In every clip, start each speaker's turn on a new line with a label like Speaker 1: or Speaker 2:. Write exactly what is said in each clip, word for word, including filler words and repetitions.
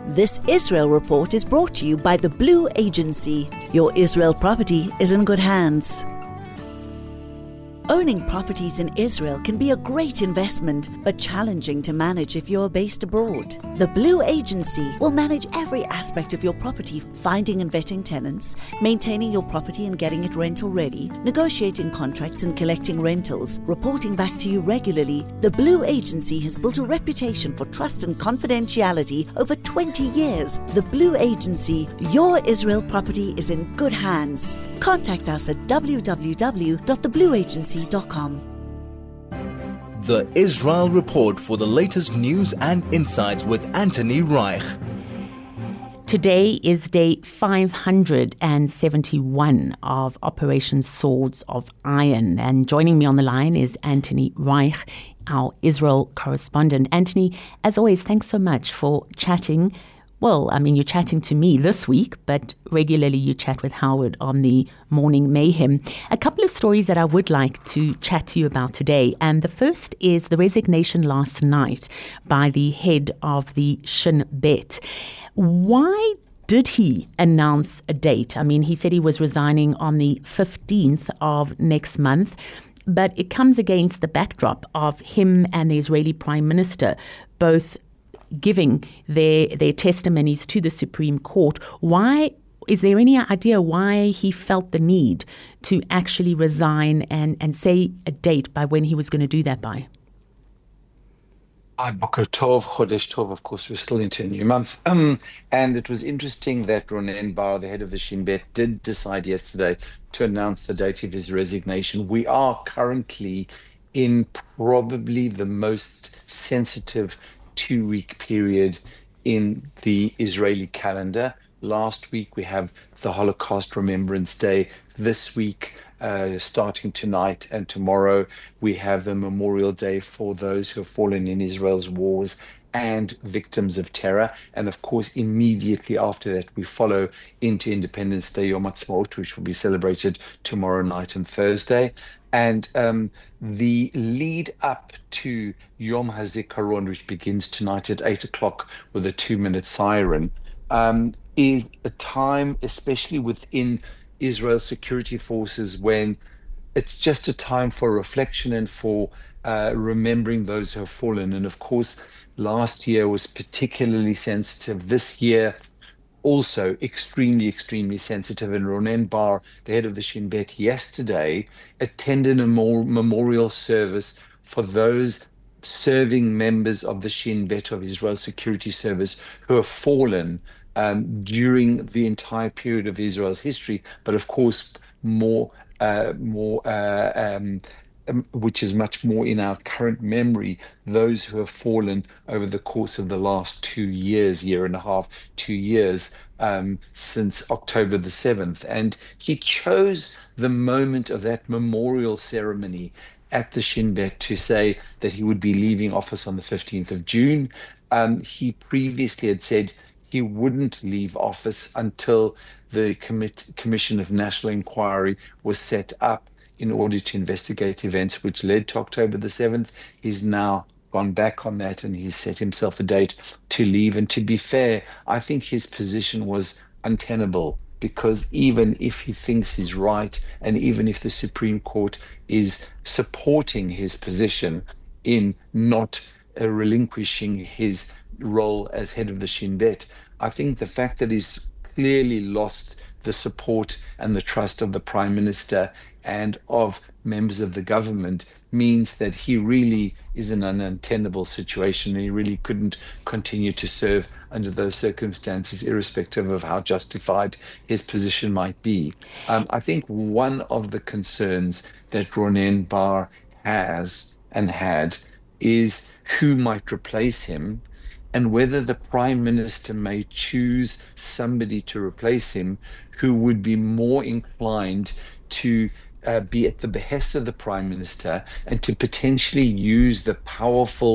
Speaker 1: This Israel report is brought to you by the Blue Agency. Your Israel property is in good hands. Owning properties in Israel can be a great investment, but challenging to manage if you're based abroad. The Blue Agency will manage every aspect of your property, finding and vetting tenants, maintaining your property and getting it rental ready, negotiating contracts and collecting rentals, reporting back to you regularly. The Blue Agency has built a reputation for trust and confidentiality over twenty years. The Blue Agency, your Israel property is in good hands. Contact us at w w w dot the blue agency dot com.
Speaker 2: The Israel Report for the latest news and insights with Anthony Reich.
Speaker 3: Today is day five hundred seventy-one of Operation Swords of Iron. And joining me on the line is Anthony Reich, our Israel correspondent. Anthony, as always, thanks so much for chatting. Well, I mean, you're chatting to me this week, but regularly you chat with Howard on the Morning Mayhem. A couple of stories that I would like to chat to you about today. And the first is the resignation last night by the head of the Shin Bet. Why did he announce a date? I mean, he said he was resigning on the fifteenth of next month, but it comes against the backdrop of him and the Israeli Prime Minister both giving their their testimonies to the Supreme Court. Why is there any idea why he felt the need to actually resign and, and say a date by when he was going to do that by?
Speaker 4: Hi, Boker Tov, Chodesh Tov, of course, we're still into a new month. Um, and it was interesting that Ronen Bar, the head of the Shin Bet, did decide yesterday to announce the date of his resignation. We are currently in probably the most sensitive two-week period in the Israeli calendar. Last week we have the Holocaust Remembrance Day. This week, uh, starting tonight and tomorrow, we have the Memorial Day for those who have fallen in Israel's wars and victims of terror. And of course, immediately after that, we follow into Independence Day, Yom Ha'atzmaut, which will be celebrated tomorrow night and Thursday. And um, the lead up to Yom HaZikaron, which begins tonight at eight o'clock with a two-minute siren, um, is a time, especially within Israel's security forces, when it's just a time for reflection and for uh, remembering those who have fallen. And of course, last year was particularly sensitive. This year, also extremely, extremely sensitive. And Ronen Bar, the head of the Shin Bet, yesterday attended a more memorial service for those serving members of the Shin Bet of Israel's security service who have fallen um, during the entire period of Israel's history. But of course, more, uh, more, uh, um, um, which is much more in our current memory, those who have fallen over the course of the last two years, year and a half, two years, um, since October the seventh. And he chose the moment of that memorial ceremony at the Shin Bet to say that he would be leaving office on the fifteenth of June. Um, he previously had said he wouldn't leave office until the commit, Commission of National Inquiry was set up in order to investigate events which led to October the seventh. He's now gone back on that and he's set himself a date to leave. And to be fair, I think his position was untenable, because even if he thinks he's right, and even if the Supreme Court is supporting his position in not uh, relinquishing his role as head of the Shin Bet, I think the fact that he's clearly lost the support and the trust of the Prime Minister and of members of the government means that he really is in an untenable situation. He really couldn't continue to serve under those circumstances, irrespective of how justified his position might be. Um, I think one of the concerns that Ronen Bar has and had is who might replace him, and whether the Prime Minister may choose somebody to replace him who would be more inclined to uh, be at the behest of the Prime Minister and to potentially use the powerful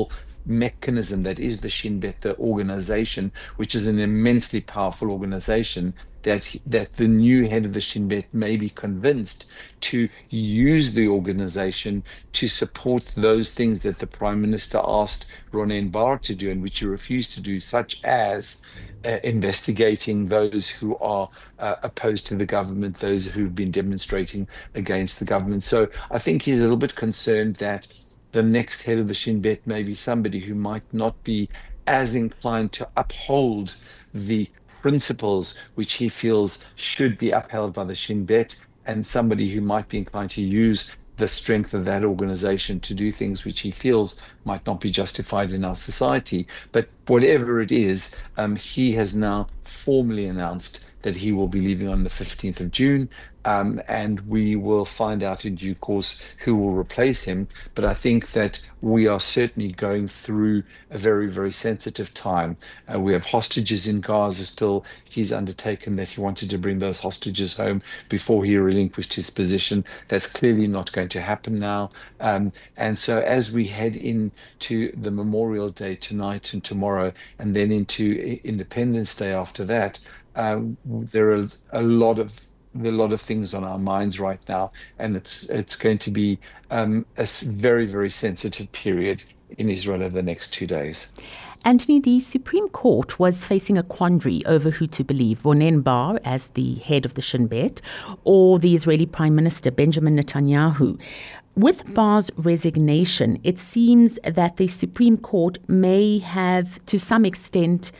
Speaker 4: mechanism that is the Shin Bet, the organization, which is an immensely powerful organization, that that the new head of the Shin Bet may be convinced to use the organization to support those things that the Prime Minister asked Ronen Bar to do and which he refused to do, such as uh, investigating those who are uh, opposed to the government, those who've been demonstrating against the government. So I think he's a little bit concerned that the next head of the Shin Bet may be somebody who might not be as inclined to uphold the principles which he feels should be upheld by the Shin Bet, and somebody who might be inclined to use the strength of that organization to do things which he feels might not be justified in our society. But whatever it is, um, he has now formally announced that he will be leaving on the fifteenth of June, um, and we will find out in due course who will replace him. But I think that we are certainly going through a very, very sensitive time. Uh, we have hostages in Gaza still. He's undertaken that he wanted to bring those hostages home before he relinquished his position. That's clearly not going to happen now. Um, and so as we head into the Memorial Day tonight and tomorrow, and then into Independence Day after that, Um, there is a lot of a lot of things on our minds right now, and it's it's going to be um, a very, very sensitive period in Israel over the next two days.
Speaker 3: Anthony, the Supreme Court was facing a quandary over who to believe, Ronen Bar as the head of the Shin Bet or the Israeli Prime Minister Benjamin Netanyahu. With Bar's resignation, it seems that the Supreme Court may have, to some extent,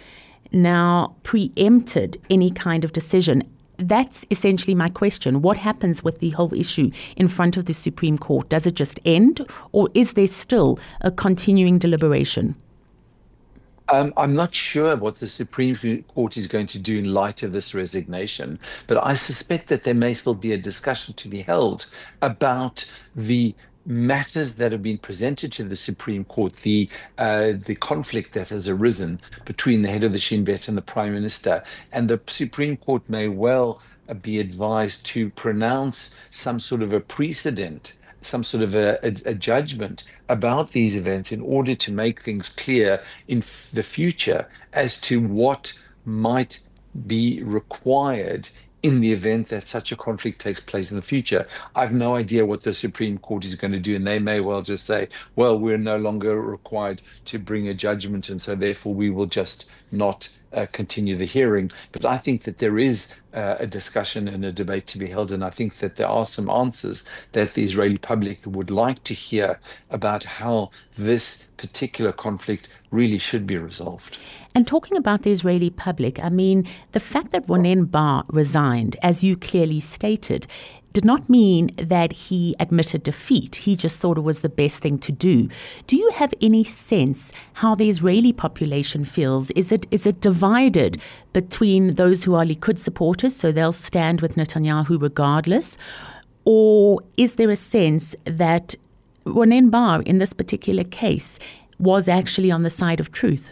Speaker 3: now preempted any kind of decision. That's essentially my question. What happens with the whole issue in front of the Supreme Court? Does it just end, or is there still a continuing deliberation?
Speaker 4: Um, I'm not sure what the Supreme Court is going to do in light of this resignation, but I suspect that there may still be a discussion to be held about the matters that have been presented to the Supreme Court, the uh, the conflict that has arisen between the head of the Shin Bet and the Prime Minister. And the Supreme Court may well uh, be advised to pronounce some sort of a precedent, some sort of a, a, a judgment about these events in order to make things clear in f- the future as to what might be required in the event that such a conflict takes place in the future. I've no idea what the Supreme Court is going to do, and they may well just say, well, we're no longer required to bring a judgment, and so therefore we will just not uh, continue the hearing. But I think that there is uh, a discussion and a debate to be held, and I think that there are some answers that the Israeli public would like to hear about how this particular conflict really should be resolved.
Speaker 3: And talking about the Israeli public, I mean, the fact that Ronen Bar resigned, as you clearly stated, did not mean that he admitted defeat. He just thought it was the best thing to do. Do you have any sense how the Israeli population feels? Is it is it divided between those who are Likud supporters, so they'll stand with Netanyahu regardless? Or is there a sense that Ronen Bar, in this particular case, was actually on the side of truth?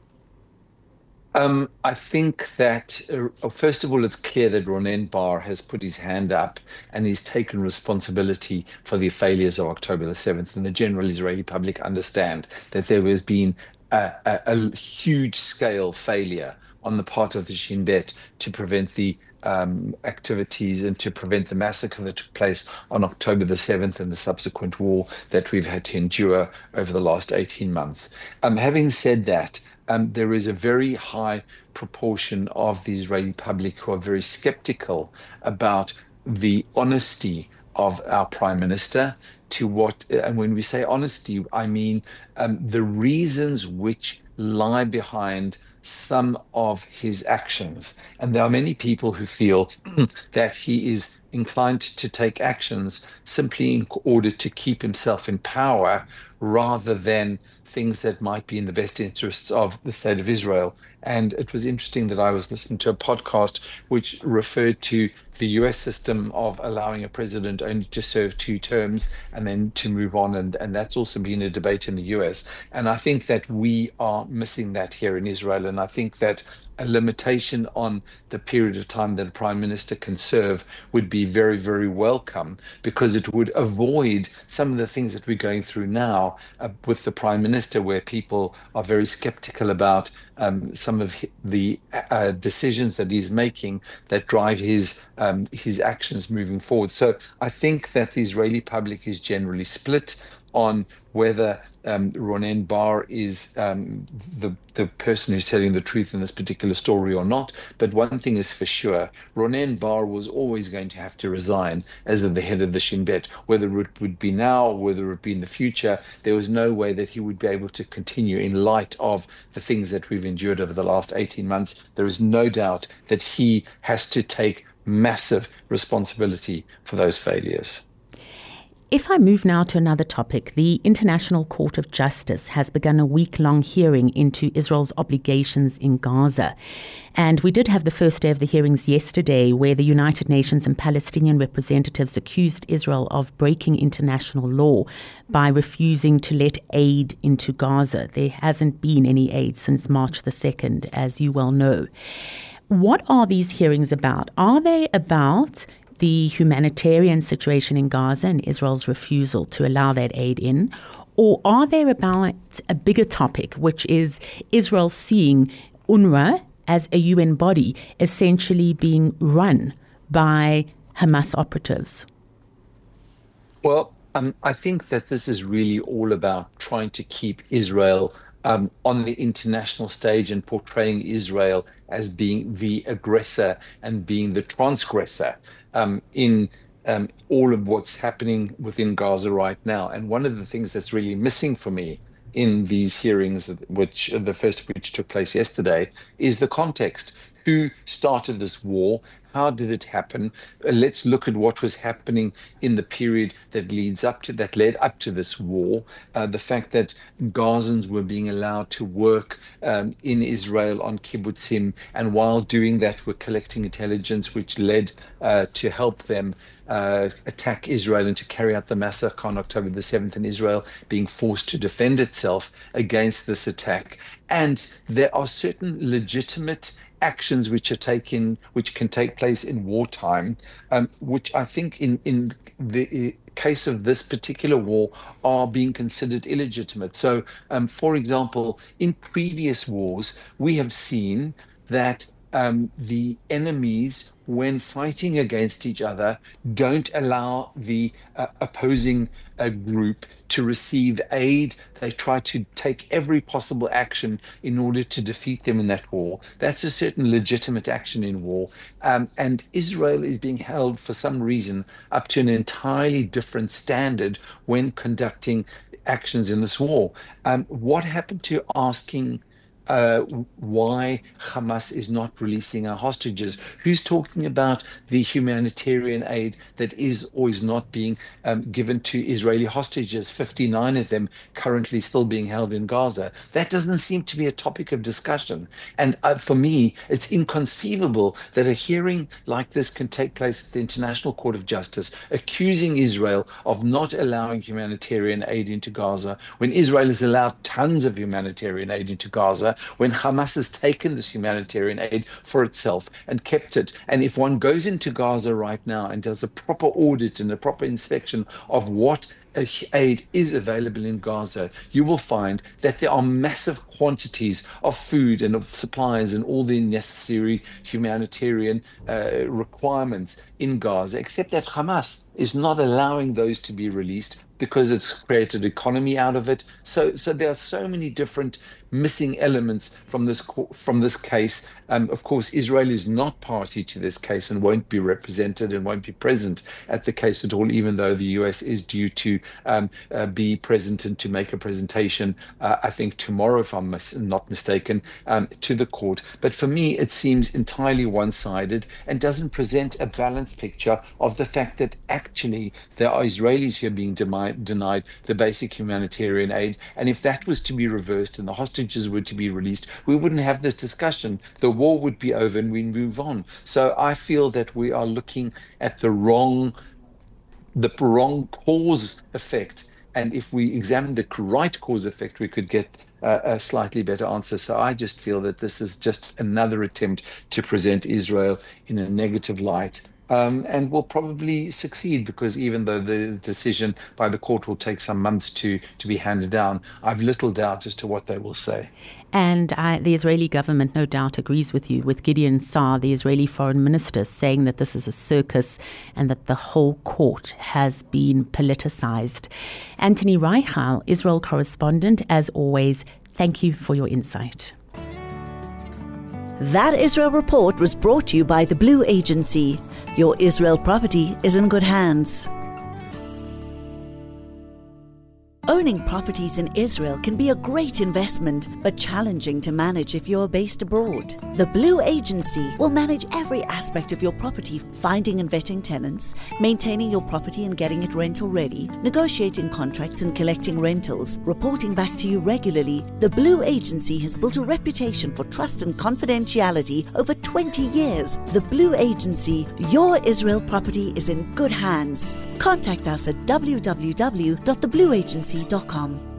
Speaker 4: Um, I think that, uh, first of all, it's clear that Ronen Bar has put his hand up and he's taken responsibility for the failures of October the seventh. And the general Israeli public understand that there has been a, a, a huge scale failure on the part of the Shin Bet to prevent the um, activities and to prevent the massacre that took place on October the seventh and the subsequent war that we've had to endure over the last eighteen months. Um, having said that, Um, there is a very high proportion of the Israeli public who are very skeptical about the honesty of our Prime Minister to what, and when we say honesty, I mean um, the reasons which lie behind some of his actions. And there are many people who feel that he is inclined to take actions simply in order to keep himself in power rather than things that might be in the best interests of the state of Israel. And it was interesting that I was listening to a podcast which referred to the U S system of allowing a president only to serve two terms and then to move on. And, and that's also been a debate in the U S. And I think that we are missing that here in Israel. And I think that a limitation on the period of time that a prime minister can serve would be very, very welcome, because it would avoid some of the things that we're going through now uh, with the prime minister. minister where people are very skeptical about um, some of the uh, decisions that he's making that drive his um, his actions moving forward. So I think that the Israeli public is generally split on whether um, Ronen Bar is um, the the person who's telling the truth in this particular story or not. But one thing is for sure, Ronen Bar was always going to have to resign as the head of the Shin Bet. Whether it would be now, whether it be in the future, there was no way that he would be able to continue in light of the things that we've endured over the last eighteen months. There is no doubt that he has to take massive responsibility for those failures.
Speaker 3: If I move now to another topic, the International Court of Justice has begun a week-long hearing into Israel's obligations in Gaza. And we did have the first day of the hearings yesterday, where the United Nations and Palestinian representatives accused Israel of breaking international law by refusing to let aid into Gaza. There hasn't been any aid since March the second, as you well know. What are these hearings about? Are they about the humanitarian situation in Gaza and Israel's refusal to allow that aid in? Or are they about a bigger topic, which is Israel seeing UNRWA as a U N body essentially being run by Hamas operatives?
Speaker 4: Well, um, I think that this is really all about trying to keep Israel um, on the international stage and portraying Israel as being the aggressor and being the transgressor um, in um, all of what's happening within Gaza right now. And one of the things that's really missing for me in these hearings, which the first of which took place yesterday, is the context. Who started this war? How did it happen? Uh, let's look at what was happening in the period that leads up to that led up to this war. Uh, the fact that Gazans were being allowed to work um, in Israel on kibbutzim, and while doing that, were collecting intelligence, which led uh, to help them uh, attack Israel and to carry out the massacre on October the seventh in Israel, being forced to defend itself against this attack. And there are certain legitimate actions which are taken, which can take place in wartime, um, which I think in, in the case of this particular war are being considered illegitimate. So, um, for example, in previous wars, we have seen that um, the enemies, when fighting against each other, don't allow the uh, opposing uh, group to receive aid. They try to take every possible action in order to defeat them in that war. That's a certain legitimate action in war. Um, and Israel is being held, for some reason, up to an entirely different standard when conducting actions in this war. Um, what happened to asking Uh, why Hamas is not releasing our hostages? Who's talking about the humanitarian aid that is or is not being um, given to Israeli hostages, fifty-nine of them currently still being held in Gaza? That doesn't seem to be a topic of discussion. And uh, for me, it's inconceivable that a hearing like this can take place at the International Court of Justice, accusing Israel of not allowing humanitarian aid into Gaza, when Israel has allowed tons of humanitarian aid into Gaza, when Hamas has taken this humanitarian aid for itself and kept it. And if one goes into Gaza right now and does a proper audit and a proper inspection of what aid is available in Gaza, you will find that there are massive quantities of food and of supplies and all the necessary humanitarian uh, requirements in Gaza, except that Hamas is not allowing those to be released because it's created economy out of it. So, so there are so many different missing elements from this from this case. Um, of course, Israel is not party to this case and won't be represented and won't be present at the case at all, even though the U S is due to um, uh, be present and to make a presentation, uh, I think tomorrow, if I'm mis- not mistaken, um, to the court. But for me, it seems entirely one-sided and doesn't present a balanced picture of the fact that actually there are Israelis who are being demi- denied the basic humanitarian aid. And if that was to be reversed and the hostages were to be released, we wouldn't have this discussion. The war would be over and we'd move on. So I feel that we are looking at the wrong, the wrong cause effect. And if we examine the right cause effect, we could get uh, a slightly better answer. So I just feel that this is just another attempt to present Israel in a negative light um, and will probably succeed, because even though the decision by the court will take some months to, to be handed down, I've little doubt as to what they will say.
Speaker 3: And uh, the Israeli government no doubt agrees with you, with Gideon Saar, the Israeli foreign minister, saying that this is a circus and that the whole court has been politicized. Anthony Reich, our Israel correspondent, as always, thank you for your insight.
Speaker 1: That Israel Report was brought to you by the Blue Agency. Your Israel property is in good hands. Owning properties in Israel can be a great investment, but challenging to manage if you're based abroad. The Blue Agency will manage every aspect of your property, finding and vetting tenants, maintaining your property and getting it rental ready, negotiating contracts and collecting rentals, reporting back to you regularly. The Blue Agency has built a reputation for trust and confidentiality over twenty years. The Blue Agency, your Israel property is in good hands. Contact us at w w w dot the blue agency dot com.